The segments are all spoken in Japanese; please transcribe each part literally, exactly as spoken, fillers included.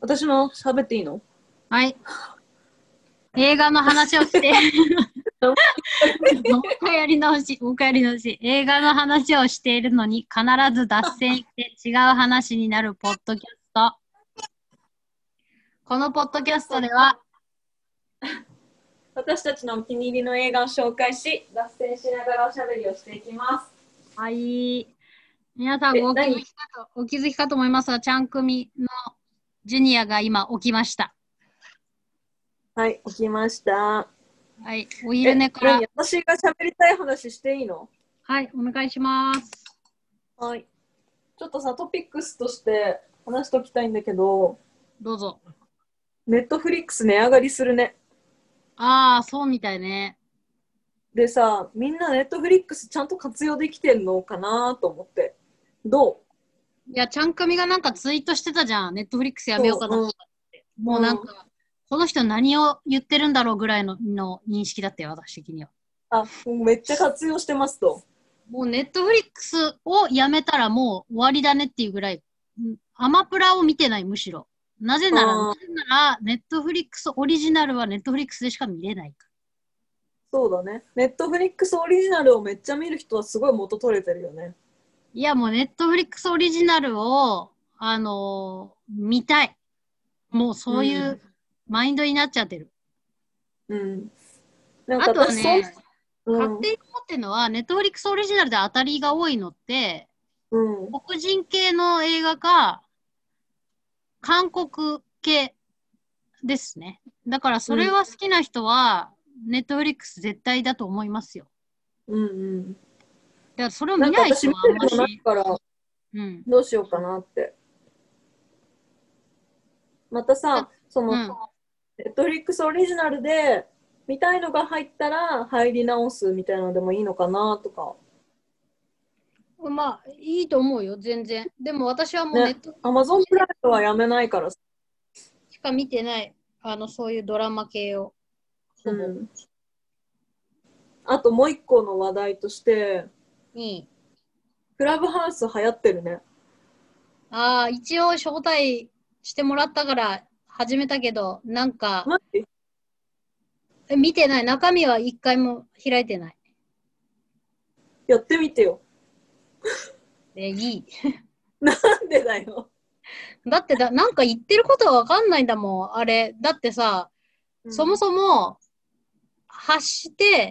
私の喋っていいの？ はい。映画の話をして、もう一回やり直し、もう一回やり直し。映画の話をしているのに必ず脱線して違う話になるポッドキャスト。このポッドキャストでは、 私たちのお気に入りの映画を紹介し、脱線しながらおしゃべりをしていきます。 はい。皆さんご気づきかと、お気づきかと思いますが、ちゃん組のジュニアが今起きました。 はい、起きました。 はい。お昼寝から。 私が喋りたい話していいの？ はい、お願いします。 はい。ちょっとさ、トピックスとして話しておきたいんだけど、 どうぞ。 ネットフリックス値上がりするね。 ああ、そうみたいね。 でさ、みんなネットフリックスちゃんと活用できてんのかなと思って。どう？いや、ちゃんかみがなんかツイートしてたじゃん。ネットフリックスやめようかなって。うん、もうなんか、うん、この人何を言ってるんだろうぐらいのの認識だったよ、私的には。 あ、もうめっちゃ活用してますと。 もうネットフリックスをやめたらもう終わりだねっていうぐらい、アマプラを見てない、むしろ。なぜなら、なぜなら、ネットフリックスオリジナルはネットフリックスでしか見れないから。 そうだね。ネットフリックスオリジナルをめっちゃ見る人はすごい元取れてるよね。 いや、もうネットフリックスオリジナルを、あのー、見たい。もうそういうマインドになっちゃってる。 うん。 なんかあとはね、うん、勝手に思ってるのは、ネットフリックスオリジナルで当たりが多いのって、うん、黒人系の映画か、韓国系ですね。だからそれは好きな人は、ネットフリックス絶対だと思いますよ。 うんうん。 だからそれを見ない人はあんまし。 ないから、うん、どうしようかなって。またさ、その、うん、ネットフリックスオリジナルで見たいのが入ったら入り直すみたいなのでもいいのかなとか。 まあ、いいと思うよ、全然。でも私はもうネット、ね、 アマゾンプライムはやめないから。 しか見てない、あの、そういうドラマ系を。ほぼ。うん、 あともう一個の話題として、 うん、 クラブハウス流行ってるね。 ああ、一応招待してもらったから始めたけど、なんか、え見てない。中身は一回も開いてない。 やってみてよ。 え、いい。 なんでだよ。 だってだ、なんか言ってることはわかんないんだもん、あれ。だってさ、うん、そもそも発して、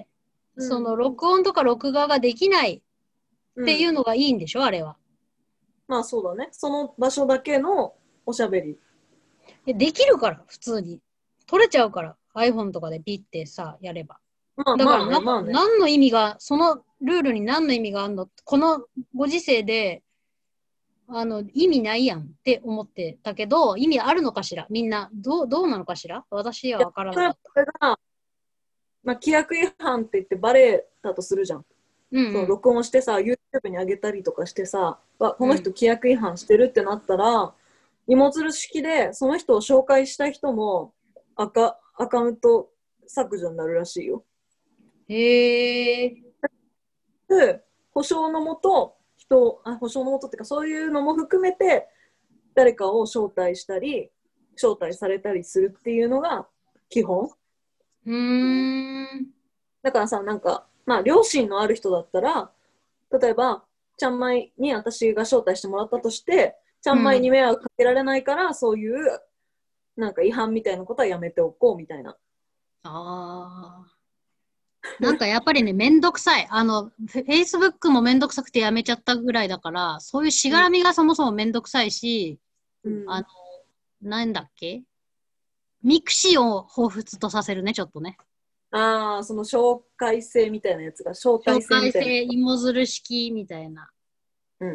うん、その録音とか録画ができないっていうのがいいんでしょ、うん、あれは。 まあそうだね。その場所だけのおしゃべり。 できるから、普通に。撮れちゃうから、iPhone とかでピッてさ、やれば。まあ、だから、まあねまあね、何の意味が、そのルールに何の意味があるの？このご時世で、あの、意味ないやんって思ってたけど、意味あるのかしら？みんな、どう、どうなのかしら？私はわからない。これが、 まあ、規約違反って言ってバレたとするじゃん。うんうん、そう録音してさ、YouTube に上げたりとかしてさ、この人規約違反してるってなったら、うん、芋づる式でその人を紹介した人もアカ、アカウント削除になるらしいよ。 へー。 で、保証のもと、人、あ、保証のもとっていうか、そういうのも含めて、誰かを招待したり、招待されたりするっていうのが基本。 うーん。 だからさ、なんか、まあ、両親のある人だったら、例えば、ちゃんまいに私が招待してもらったとして、ちゃんまいに迷惑かけられないから、うん、そういう、なんか違反みたいなことはやめておこうみたいな。 ああ。なんかやっぱりね、めんどくさい。あの、Facebook もめんどくさくてやめちゃったぐらいだから、そういうしがらみがそもそもめんどくさいし、うん、あの、なんだっけ？ミクシーを彷彿とさせるね、ちょっとね。 ああ、その紹介制みたいなやつが、紹介制みたいな。紹介制芋づる式みたいな。 うんうん。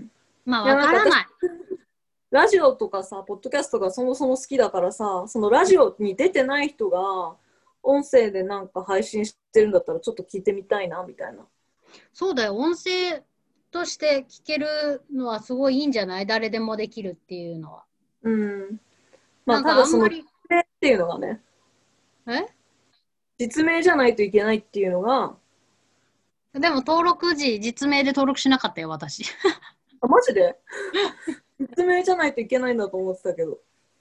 まあ、わからない。 ラジオとかさ、ポッドキャストがそもそも好きだからさ、そのラジオに出てない人が、音声でなんか配信してるんだったらちょっと聞いてみたいなみたいな。 そうだよ、音声として聞けるのはすごいいいんじゃない？誰でもできるっていうのは。 うん。まあただその実名っていうのがね。 え？ 実名じゃないといけないっていうのが。 でも登録時実名で登録しなかったよ、私。 あ、マジで？実名じゃないといけないんだと思ってたけど。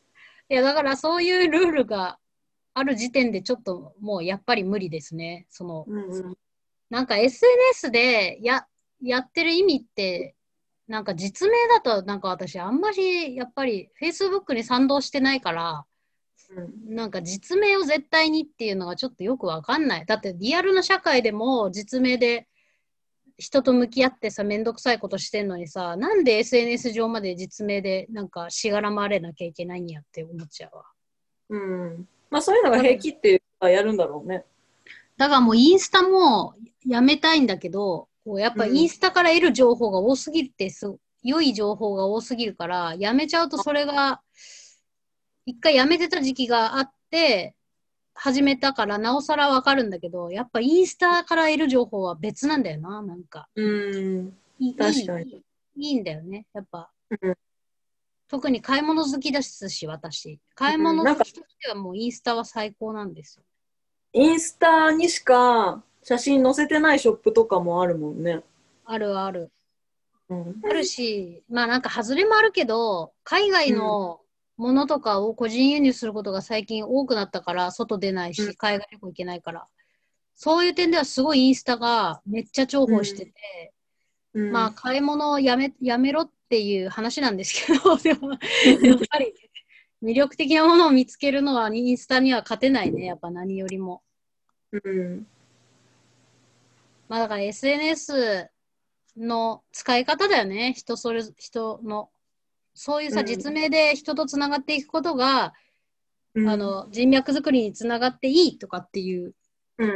いや、だからそういうルールがある時点でちょっともうやっぱり無理ですね。その、 うんうん、 なんか エスエヌエス でや、やってる意味って、なんか実名だとなんか私あんまりやっぱり Facebook に賛同してないから、 うん、 なんか実名を絶対にっていうのがちょっとよくわかんない。だってリアルな社会でも実名で人と向き合ってさ、めんどくさいことしてんのにさ、なんで エスエヌエス 上まで実名でなんかしがらまれなきゃいけないんやって思っちゃうわ。 うん。まあそういうのが平気っていうかやるんだろうね。 だからもうインスタもやめたいんだけど、こうやっぱインスタから得る情報が多すぎてす、良い情報が多すぎるから、やめちゃうとそれが、一回やめてた時期があって、始めたからなおさらわかるんだけど、やっぱインスタから得る情報は別なんだよな、なんか。 うん。 いい、 確かに。 いいんだよね、やっぱ。 うん。 特に買い物好きですし、私。買いうん、なんか物好きとしてはもうインスタは最高なんですよ。 インスタにしか写真載せてないショップとかもあるもんね。 あるある。 うん。 あるし、まあなんか外れもあるけど、海外うん。 のものとかを個人輸入することが最近多くなったから、外出ないうん。 し、海外旅行行けないから。そういう点ではすごいインスタがめっちゃ重宝してうん。 て、 うん。 まあ買い物をやめ、やめろっていう話なんですけど、でもやっぱり魅力的なものを見つけるのはインスタには勝てないね、やっぱ何よりも。 うん。 まあだから エスエヌエス の使い方だよね、人それ、人の。そういうさ、実名で人とつながっていくことが、 うん。 あの、人脈作りにつながっていいとかっていううん。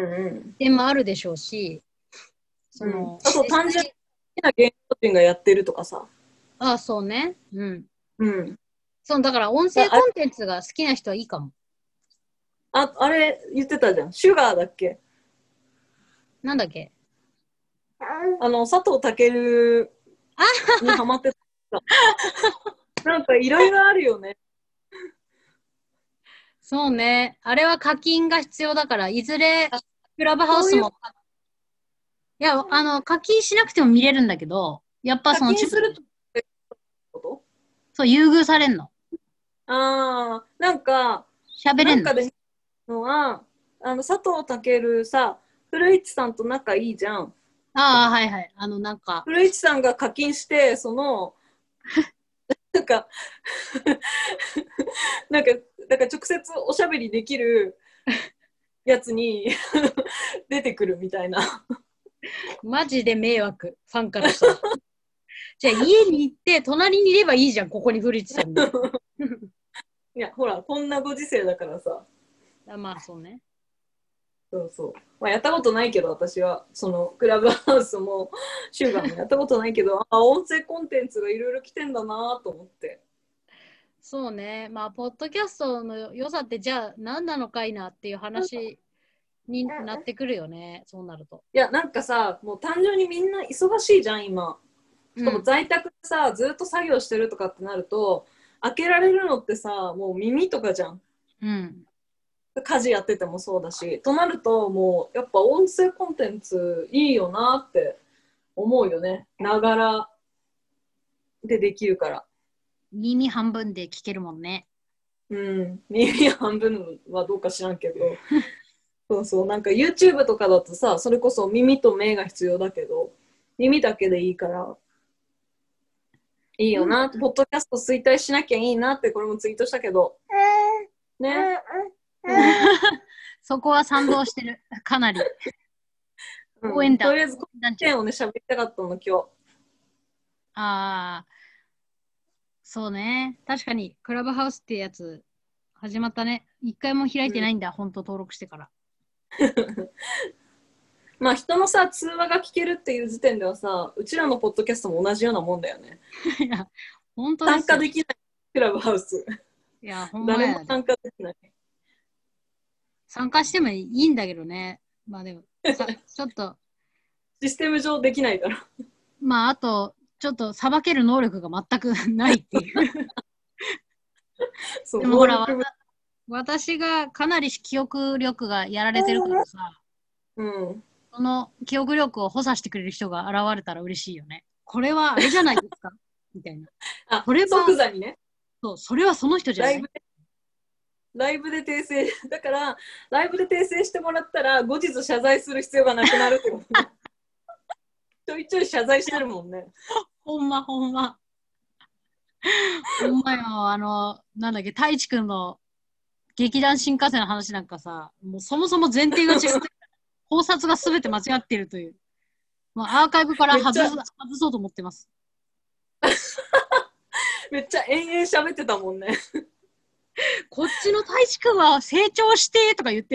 点もあるでしょうし、そうん。 の、 あと単純に実際、 好きな芸能人がやってるとかさ。 ああ、そうね。うん。 うん。 その、だから音声あ、あれ、 コンテンツが好きな人はいいかも。 あ、あれ言ってたじゃん。シュガーだっけ？ なんだっけ？ あの、佐藤健にハマってた。なんかいろいろあるよね。 そうね。あれは課金が必要だから、いずれ、 あ、 クラブハウそういうスも、いや、あの、課金しなくても見れるんだけど、やっぱ課その、ちょ金するってこと？ そう、優遇されんの。 ああ、なんか、 喋れんの。 なんかで見たのは、あの、佐藤健さ、古市さんと仲いいじゃん。 ああ、はいはい。あの、なんか、 古市さんが課金して、その、なんかなんか、なんか直接おしゃべりできるやつに出てくるみたいな。 マジで迷惑、ファンからしたら。じゃあ、家に行って、隣にいればいいじゃん、ここに古市さんが。 いや、ほら、こんなご時世だからさ。 あ、まあ、そうね。 そうそう。まあ、やったことないけど、私は、その、クラブハウスも、シュガーもやったことないけど、あ、音声コンテンツがいろいろ来てんだなと思って。 そうね。まあ、ポッドキャストの良さって、じゃあ、何なのかいなっていう話になってくるよね。そうなると。 いや、なんかさ、もう単純にみんな忙しいじゃん、今。しかもうん。 在宅でさ、ずっと作業してるとかってなると、開けられるのってさ、もう耳とかじゃん。 うん。 家事やっててもそうだし。となると、もう、やっぱ音声コンテンツいいよなって思うよね。ながらでできるから。 耳半分で聞けるもんね。 うん。耳半分はどうか知らんけど。そうそう。なんか YouTube とかだとさ、それこそ耳と目が必要だけど、耳だけでいいから、いいよな。ポッドキャスト衰退しなきゃいいなって、これもツイートしたけど。ね。 そこは賛同してる。かなり。応うん、 援団。 とりあえず、この件をね、喋りたかったの、今日。 ああ、そうね。確かに、クラブハウスってやつ、始まったね。一回も開いてないんだ。本当登録してから。 まあ、人のさ、通話が聞けるっていう時点ではさ、うちらのポッドキャストも同じようなもんだよね。 いや、本当ですよ。 参加できない、クラブハウス。 いや、ほんまやで。 誰も参加できない。 参加してもいいんだけどね。まあでも、さちょっと、 システム上できないから。 まああと、ちょっとさばける能力が全くないっていう。 そう、 でもほら、わ能力た私がかなり記憶力がやられてるからさ、 うん。 その記憶力を補佐してくれる人が現れたら嬉しいよね。これはあれじゃないですかみたいな。 あ、 それは、 即座にね。 そう、それはその人じゃないライブで。 ライブで訂正、だから、ライブで訂正してもらったら、後日謝罪する必要がなくなるってこと。ちょいちょい謝罪してるもんね。 ほんまほんま。ほんまよ、あの、なんだっけ、太一くんの劇団新幹線の話なんかさ、もうそもそも前提が違って、考察がすべて間違っているという。まあ、アーカイブから外す外そうと思ってます。 めっちゃ延々喋ってたもんね。 こっちの太一くんは成長してとか言って。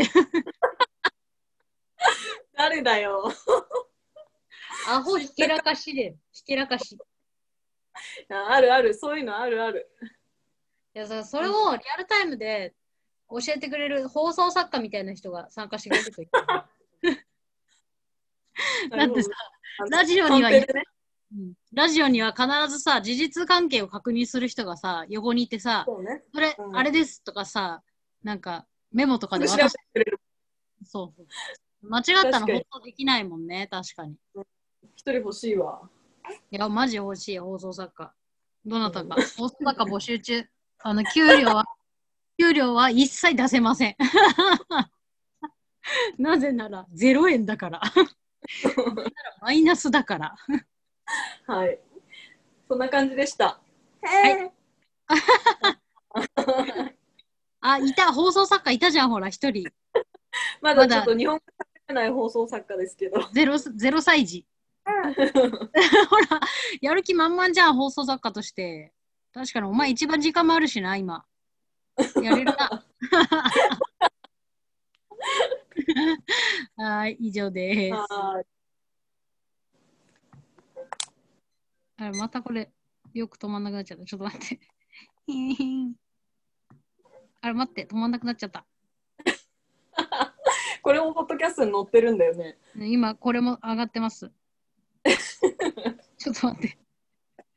誰だよ。 アホひけらかしで、ひけらかし。 あるある、そういうのあるある。 いや、それをリアルタイムで教えてくれる放送作家みたいな人が参加してくれるといい。だってさ、ラジオには、ね、うん、ラジオには必ずさ、事実関係を確認する人がさ、横にいてさ、そ、ね、それ、うん、あれですとかさ、なんかメモとかで渡してくれる。そう。間違ったの放送できないもんね、確かに。 一人欲しいわ。 いや、マジ欲しい、放送作家。どなたか、放送作家募集中。あの、給料は、給料は一切出せません。なぜなら、ゼロえんだから。マイナスだから。 はい。そんな感じでした。はい。 あ、いた、放送作家いたじゃん、ほら、一人。 まだちょっと日本語喋れない放送作家ですけど。 ゼロ、ゼロ歳児。ほら、やる気満々じゃん、放送作家として。確かに、お前一番時間もあるしな、今。やれるな。はい、以上です。あれ、またこれ、よく止まんなくなっちゃった。ちょっと待って。あれ、待って、止まんなくなっちゃった。 これもポッドキャストに載ってるんだよね。 今、これも上がってます。ちょっと待って。